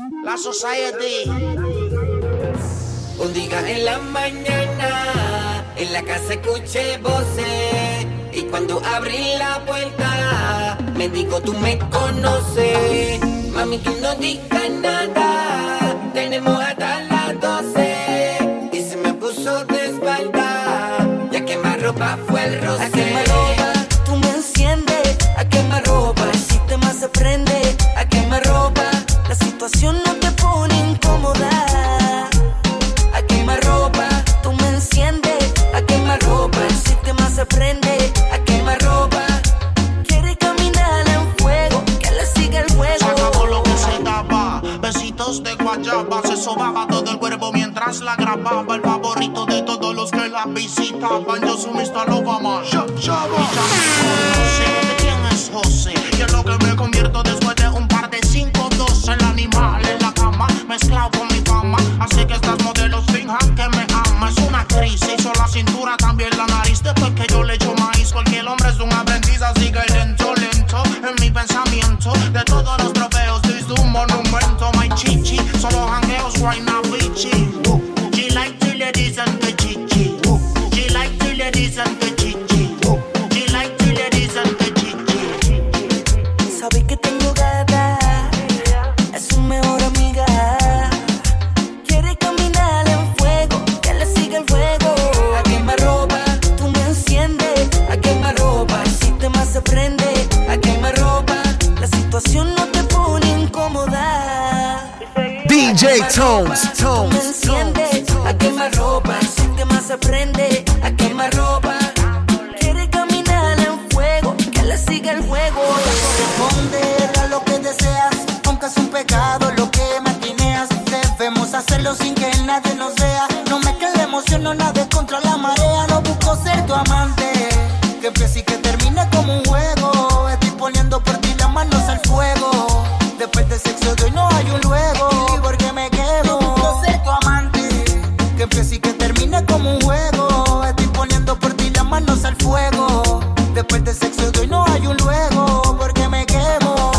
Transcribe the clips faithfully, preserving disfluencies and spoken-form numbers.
La Society. Un día en la mañana, en la casa escuché voces. Y cuando abrí la puerta, me dijo, tú me conoces. Mami, tú no digas nada, tenemos hasta las doce. Y se me puso de espalda, ya que más ropa fue el roce. A quemarropa, tú me enciendes. A quemarropa, el sistema se prende. A quemarropa, la situación no te pone incómoda. A quemarropa, tú me enciendes. A quemarropa, el sistema se prende. A quemarropa, quiere caminar en fuego, que le siga el juego. Se acabó lo que se daba, besitos de guayaba. Se sobaba todo el cuerpo mientras la grababa. El favorito de todos los que la visitaban. Yo su mister Obama. Y ya me conoce de quién es José. Y es lo que me convierto después de un par de cinco dos. El animal en la cama, mezclado con mi fama. Así que estas modelos finjan que me ama. Es una crisis, hizo la cintura, también la nariz. Después que yo le echo maíz, cualquier hombre es un aprendiz. Así que lento, lento, en mi pensamiento. De todos los trofeos, desde un monumento. My chichi, solo jangueos, right now, bichi. She like the ladies and the chichi. She like the ladies and the chichi. She like the ladies and the chichi. Sabe que tengo gata, es su mejor amiga. Quiere caminar en fuego, que le siga el juego. A quemarropa, tú me enciendes. A quemarropa, el sistema se prende. A quemarropa, la situación no te pone incómoda. D J Tones, Tú me Tones, enciendes. A quemarropa, el sistema se prende. A quemarropa, quiere caminar en fuego, que le siga el juego. Corresponde a lo que deseas, aunque es un pecado lo que maquineas. Debemos hacerlo sin que nadie nos vea. No me quede emoción, no nade contra la marea. No busco ser tu amante, que empiece y que termine como un juego. Estoy poniendo por ti las manos al fuego. Después de sexo de hoy no hay un luego, porque me quedo. No busco ser tu amante, que empiece y que termine como un juego. Estoy poniendo por ti las manos al fuego. Después de sexo de hoy no hay un luego, porque me quemo.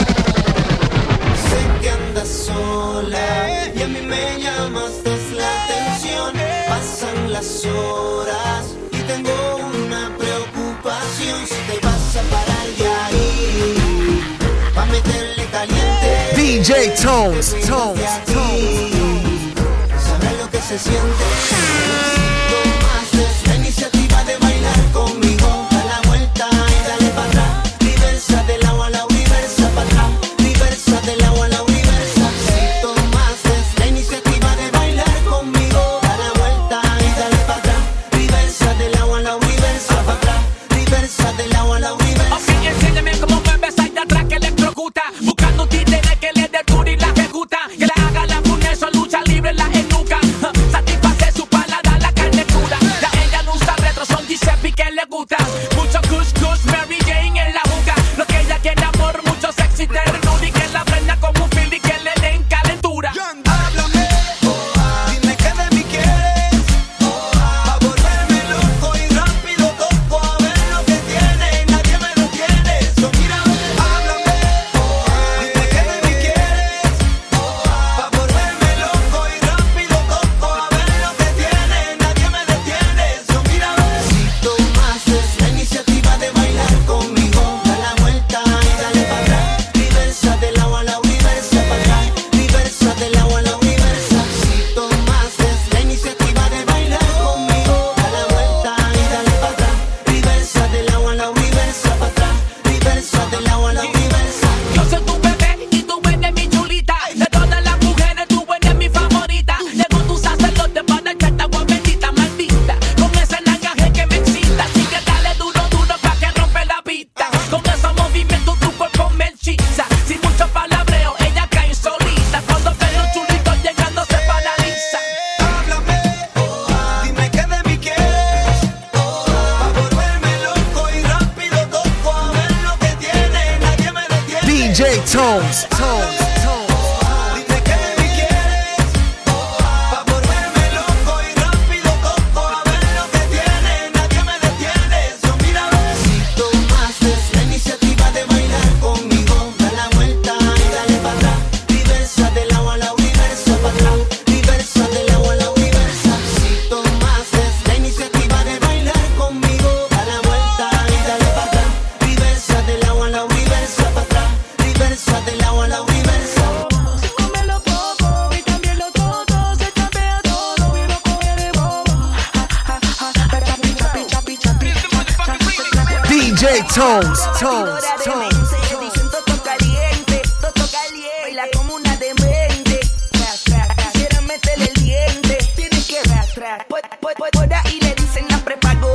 Sé que andas sola y a mí me llamaste la atención. Pasan las horas y tengo una preocupación. Si te vas a parar de ahí, pa' meterle caliente. D J Tones, Tones, Tones. Sabrás lo que se siente. Tomaste la iniciativa de bailar conmigo. Da la vuelta y dale para atrás. Diversa del agua a la universa para atrás. Diversa del agua a la universa. Si tomaste la iniciativa de bailar conmigo. Da la vuelta y dale para atrás. Diversa del agua a la universa para atrás. Diversa del agua a la universa. Ok, enséñame cómo mueves ahí de atrás que electrocuta. Buscando un títere que le dé duro y la ejecuta. Que le haga la furia, eso lucha libre en la enuca. Uh, satisface su paladar, la carne cruda. Ya ella no usa retro, son Giuseppe que le gusta. Mucho kush kush, Mary Jane en la juca. Lo que ella quiere amor, mucho sexy ternura. Y que la prenda como un fil y que le den calentura. Háblame, dime qué de mí quieres, pa' volverme loco y rápido toco a ver lo que tiene y nadie me lo tiene. So mira, háblame, dime qué de mí quieres, pa' volverme loco y rápido toco a ver lo que tiene y nadie me detiene. So mira, Si tomaste la iniciativa de bailar conmigo, da la vuelta y dale para atrás. Diversa del agua a la universa para atrás. Diversa del agua a la universa. Si tomaste la iniciativa de bailar conmigo, da la vuelta y dale para atrás. Diversa del agua a la universa para atrás. Diversa del agua a la universa. Yo soy tu bebé y tú eres mi chulita. De todas las mujeres tú eres mi favorita. Llegó tu sacerdote para echarte agua bendita, maldita. Con ese langaje que me excita. Así que dale duro, duro pa' que rompe la pista. Con esos movimientos tu cuerpo me hechiza. Sin mucho palabreo, ella cae solita. Cuando ve los chulitos llegando se paraliza. háblame, dime qué de mí quieres, pa' volverme loco y rápido toco a ver lo que tiene y nadie me detiene. D J Tones, Tones, Tones. Dime qué de mí quieres, pa' volverme loco y rápido toco a ver lo que tiene y nadie me detiene. So mira, Si tomaste la iniciativa de bailar conmigo, da la vuelta y dale para atrás. Diversa del agua Tones, Tones, Tones. Dicen todo caliente, todo caliente. Baila como una demente. Quisiera meterle el diente. Tienes que rastrar. Por, por, por, por ahí le dicen la prepago.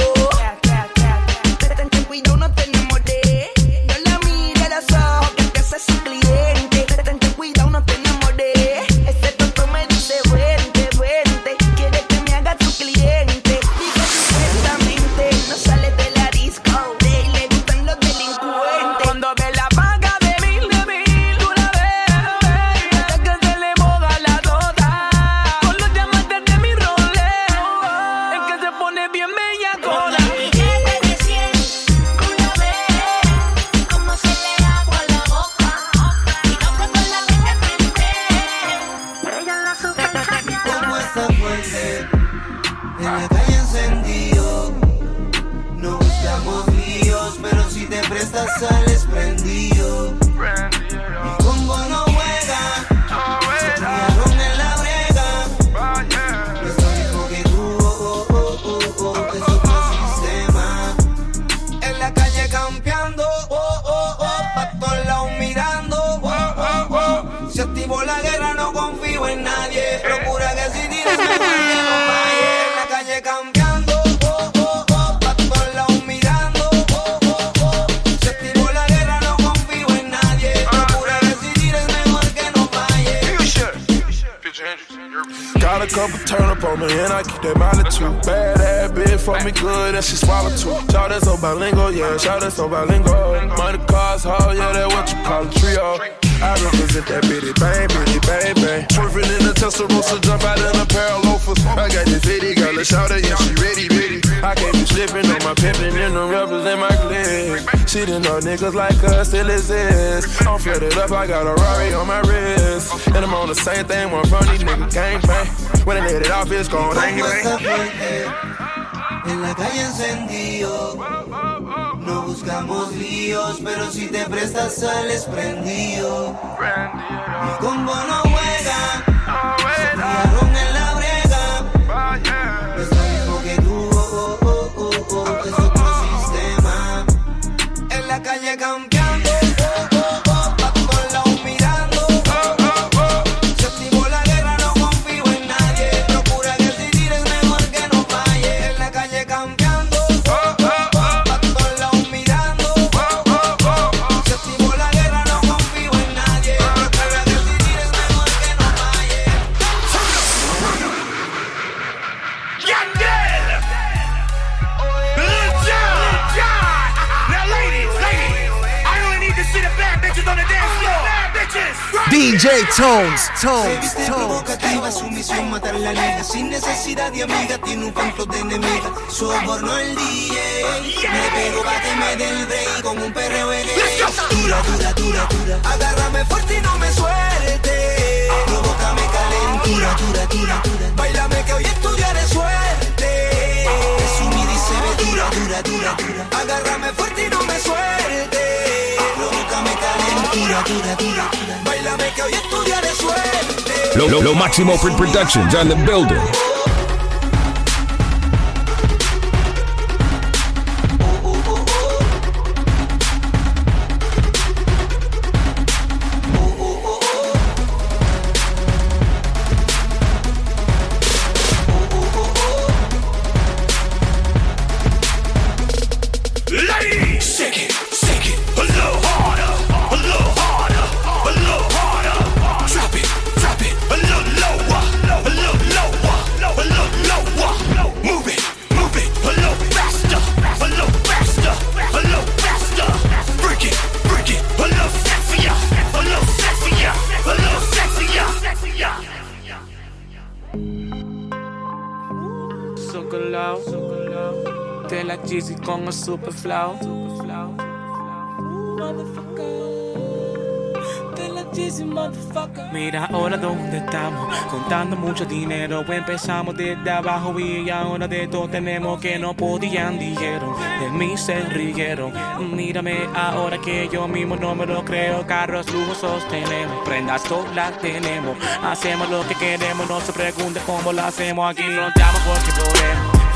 Ten cuidado, no te enamores. No la mire a los ojos que te hace su cliente. Ten cuidado, no te enamores. Ese tonto me dice vente, vente. Quiere que me haga tu cliente. Digo supuestamente no sale de la disco. De le gustan los delincuentes. Cuando ve la paga de mil, de mil, una vez, hasta que se le moja la tota. Con los diamantes de mi roleo, es que se pone bien bellacona. Billete de cien, una vez, como se le agua a la boca. Y no fue con la que te frente. Ella la super Como está fuerte, en la calle encendido. No buscamos líos, pero si te prestas sales prendido. Mi combo no juega, se pillaron en la brega. No es lo mismo que tú, oh, oh, oh, oh, oh, es otro sistema. En la calle campeando, oh, oh, oh, pa' todos lados mirando, oh, oh, oh. Se activó la guerra, no confío en nadie. Procura que si tienes mejor que no falle. En la calle campeando, oh, oh, oh, pa' todos lados mirando, oh, oh, oh. Se activó la guerra, no confío en nadie. Procura que si tienes mejor que no falle. Got a couple turn up on me and I keep that mileage too. Bad ass bitch for me good and she swallow too. Shout that so bilingual, yeah, shout that so bilingual. Money, cars, hoe, yeah, that what you call a trio. I represent that bitty bang, bitty bang, bang. Twerking in the Testarossa, jump out in a pair of loafers. I got this fitty, girl, let's shout it, yeah, she ready, ready. I can't be slipping on my pimpin' and the represent my clique. She didn't know niggas like us still exist. I'm filled up, I got a Rari on my wrist. And I'm on the same thing, one from these niggas gang bang. When I let it off, it's gon' bang Como está bang. fuerte, en la calle encendido. No buscamos líos, pero si te prestas sales prendido. Mi combo no juega, se pillaron en la brega. No es lo mismo que tú, oh, oh, oh, oh, oh, es otro sistema. En la calle campeando, oh, oh, oh, pa' todos lados mirando, oh, oh, oh. Se activó la guerra, no confío en nadie. Procura que si tires mejor que no falle. En la calle campeando, oh, oh, oh, pa' todos lados mirando, oh, oh, oh. Se activó la guerra, no confío en nadie. Procura que si tires mejor que no falle. Yandel! Lil Jon! Now ladies, ladies, I only need to see the bad bitches on the dance floor. Bad bitches! D J Tones, Se Tones, viste Tones. provocativa, su misión matar la liga. Sin necesidad de amiga, tiene un complot de enemiga. Sobornó el D J, me pegó, báteme del break con un perreo en gay. Dura, dura, dura, dura. Agárrame fuerte y no me suelte. Provócame calentura, dura, dura, dura. Bailame que hoy estudiaré suerte. Presumida y se ve dura, dura, dura, dura. Agárrame fuerte y no me suelte. Provócame calentura, dura, dura, dura. Bailame que hoy estudiaré suerte. Lo, lo, lo Máximo Print Productions on the building. Ladies, shake it, shake it, a little harder, a little harder, a little harder. Drop it, drop it, a little lower, a little lower, a little lower. Move it, move it, a little faster, a little faster, a little faster. Break it, break it, a little sexier, a little sexier, a little sexier, sexier. Socolao, socolao, de la Jeezy con el super flow. Mira ahora dónde estamos, contando mucho dinero. Empezamos desde abajo y ahora de todo tenemos. Que no podían, dijeron, de mí se rieron. Mírame ahora que yo mismo no me lo creo. Carros lujosos tenemos, prendas todas las tenemos. Hacemos lo que queremos, no se pregunte cómo lo hacemos. Aquí frontamos porque podemos.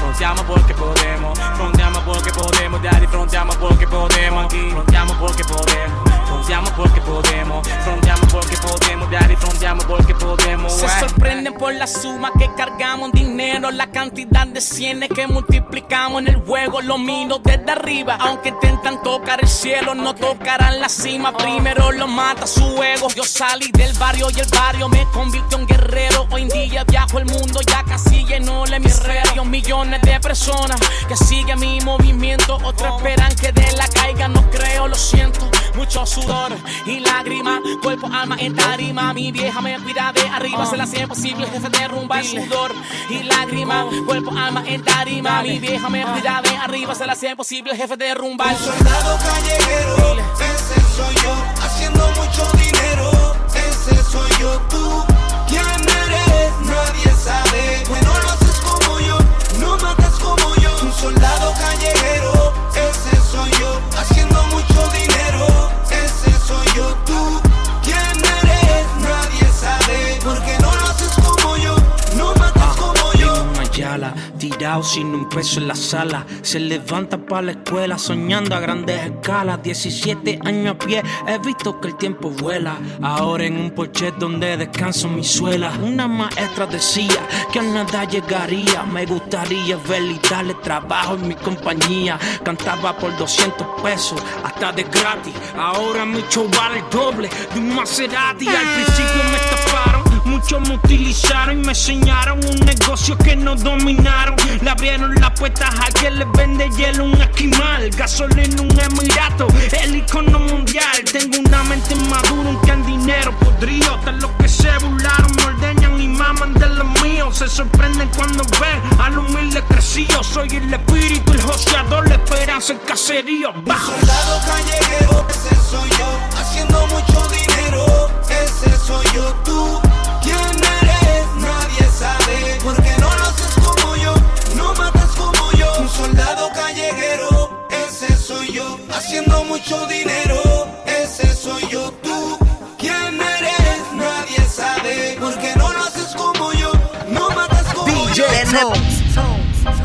Fronteamos porque podemos, fronteamos porque podemos, daddy, fronteamos porque podemos aquí. Fronteamos porque podemos, fronteamos porque podemos, fronteamos porque podemos, daddy, fronteamos porque podemos. Se sorprenden por la suma que cargamos, dinero, la cantidad de cienes que multiplicamos en el juego. Lo miro desde arriba, aunque intentan tocar el cielo, no tocarán la cima. Primero lo mata su ego. Yo salí del barrio y el barrio me convirtió en guerrero. Hoy en día viajo el mundo, ya casi lleno el hemisferio. Millones de personas que siguen mi movimiento, otros esperan que de la caiga, no creo, lo siento. Mucho sudor y lágrimas, cuerpo, alma en tarima. Mi vieja me cuida de arriba, se la hace posible, jefe derrumba el sudor y lágrimas, cuerpo, alma en tarima. Mi vieja me cuida de arriba, se la hace posible, jefe derrumba el sudor. Soldado callejero, ese soy yo, haciendo mucho dinero, ese soy yo. Tú, ¿quién eres? Nadie sabe, bueno lo haces como yo, no matas como yo. Un soldado callejero, ese soy yo, haciendo mucho dinero, ese soy yo. Tú, ¿quién eres? Nadie sabe, porque no lo haces como yo, no matas como yo. Yala, tirado sin un peso en la sala. Se levanta pa' la escuela soñando a grandes escalas. diecisiete años a pie, he visto que el tiempo vuela. Ahora en un porche donde descanso mi suela. Una maestra decía que a nada llegaría. Me gustaría verle y darle trabajo en mi compañía. Cantaba por doscientos pesos, hasta de gratis. Ahora mi show vale el doble de un Maserati. Al principio me estafaron, muchos me utilizaron y me enseñaron un negocio que no dominaron. Le abrieron las puertas a quien les vende hielo, un esquimal, gasolina, un emirato, el icono mundial. Tengo una mente madura, un can dinero podrido. De los que se burlaron, me ordeñan y maman de los míos. Se sorprenden cuando ven al humilde crecido. Soy el espíritu, el joseador, la esperanza, el caserío. Bajo. Soldado callejero, ese soy yo, haciendo mucho dinero, ese soy yo. Tú, ¿quién eres? Nadie sabe, porque no lo haces como yo, no matas como yo. Un soldado callejero, ese soy yo, haciendo mucho dinero, ese soy yo. Tú, ¿quién eres? Nadie sabe, porque no lo haces como yo, no matas como D J yo. Tones.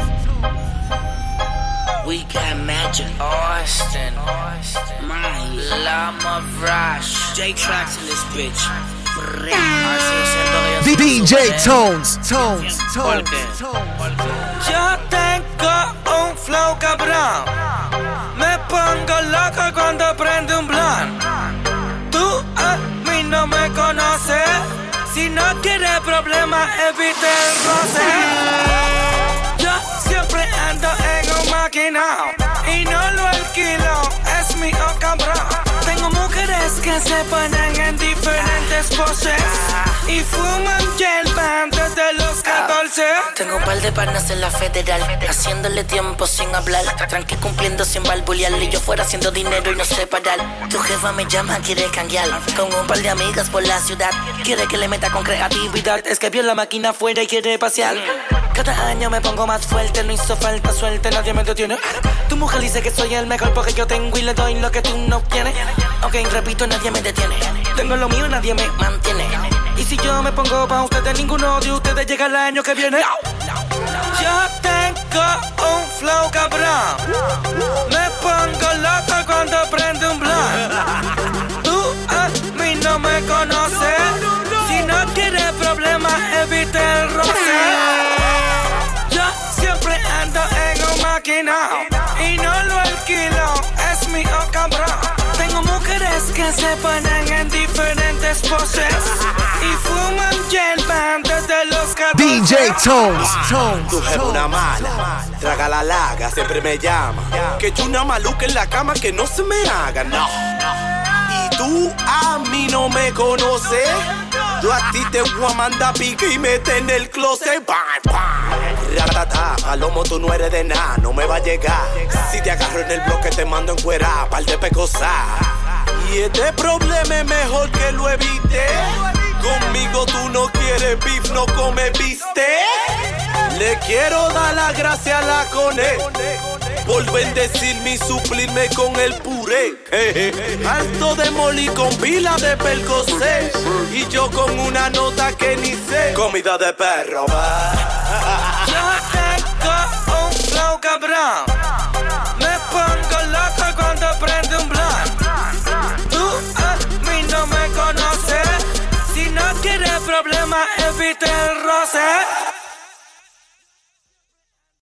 We got magic. Austin, Austin, my Lama Rush. J-Tracks in this bitch. D J Tones. Tones. Tones. Yo tengo un flow cabrón. Me pongo loco cuando prende un blunt. Tú a mí no me conoces. Si no quieres problemas, evite el roce. Yo siempre ando en un maquinao y no lo alquilo, es mi oh cabrón. Tengo mujeres que se ponen en diferentes poses y fuman hierba desde los catorce. Tengo un par de panas en la federal, haciéndole tiempo sin hablar. Tranqui cumpliendo sin balbulearle. Yo fuera haciendo dinero y no sé parar. Tu jefa me llama, quiere cambiar. Con un par de amigas por la ciudad, quiere que le meta con creatividad. Es que vio la máquina afuera y quiere pasear. Cada año me pongo más fuerte, no hizo falta suerte, nadie me detiene. Tu mujer dice que soy el mejor porque yo tengo y le doy lo que tú no tienes. Ok, repito, nadie me detiene. Tengo lo mío, nadie me mantiene. Y si yo me pongo pa' ustedes, ninguno de ustedes llega el año que viene. Yo tengo un flow cabrón. Me pongo loco cuando prende un blunt. Tú a mí no me conoces. Si no quieres problemas, evite el roce. Yo siempre ando en un maquinao y no lo alquilo, es mi oh cabrón. Tengo mujeres que se ponen en diferentes poses y fuman hierba desde los catorce. D J Tones. Tones. Tu jefa una mala, traga la laga, siempre me llama. Que yo una maluca en la cama que no se me haga, no. Y tú a mí no me conoces. Yo a ti te voy a mandar pique y mete en el closet. Bam, bam. Ratata, palomo tú no eres de nada, no me va a llegar. Si te agarro en el bloque te mando en cuera, par de pecosas. Y este problema es mejor que lo evite. Conmigo tú no quieres beef, no comes bistec. Le quiero dar la gracia a la Cone por bendecirme y suplirme con el puré. Alto de moli con pila de percocé y yo con una nota que ni sé. Comida de perro. Yo tengo flow cabrón. Me pongo loco cuando prende un blunt. Tú a mí no me conoces. Si no quieres problemas, evite el roce.